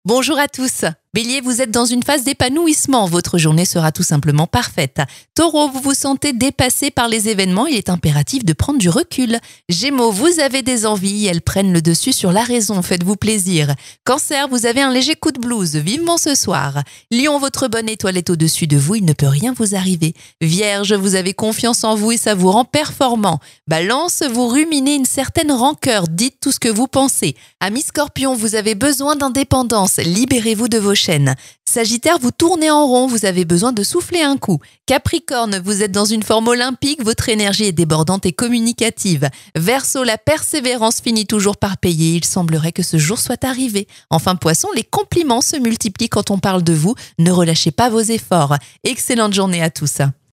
Bonjour à tous. Bélier, vous êtes dans une phase d'épanouissement. Votre journée sera tout simplement parfaite. Taureau, vous vous sentez dépassé par les événements. Il est impératif de prendre du recul. Gémeaux, vous avez des envies. Elles prennent le dessus sur la raison. Faites-vous plaisir. Cancer, vous avez un léger coup de blues. Vivement ce soir. Lion, votre bonne étoile est au-dessus de vous. Il ne peut rien vous arriver. Vierge, vous avez confiance en vous et ça vous rend performant. Balance, vous ruminez une certaine rancœur. Dites tout ce que vous pensez. Ami Scorpion, vous avez besoin d'indépendance. Libérez-vous de vos chaînes. Sagittaire, vous tournez en rond, vous avez besoin de souffler un coup. Capricorne, vous êtes dans une forme olympique, votre énergie est débordante et communicative. Verseau, la persévérance finit toujours par payer, il semblerait que ce jour soit arrivé. Enfin Poisson, les compliments se multiplient quand on parle de vous, ne relâchez pas vos efforts. Excellente journée à tous.